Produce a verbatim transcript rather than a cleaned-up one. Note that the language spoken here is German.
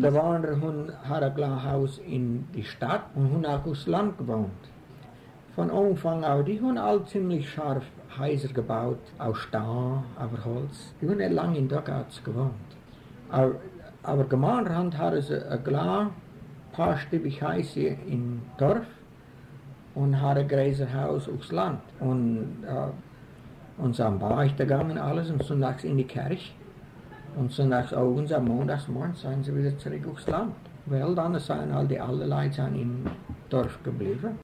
De Wanderer hadden een klein huis in die Stadt und haben auch aufs Land gewohnt. Von Anfang an, die haben alle ziemlich scharf Häuser gebaut, aus Stein, aus Holz. Die haben nicht lange in Dogouts gewohnt. Aber, aber gemeinrand hatten sie ein klein, paarstübig Haus hier im Dorf und hatten ein größeres Haus aufs Land. Und, äh, und sind Beichte gegangen alles und sonntags in die Kirche. Und sonntags abends, am Montagsmorgen sind sie wieder zurück aufs Land. Weil dann sind all die alle Leute im Dorf geblieben.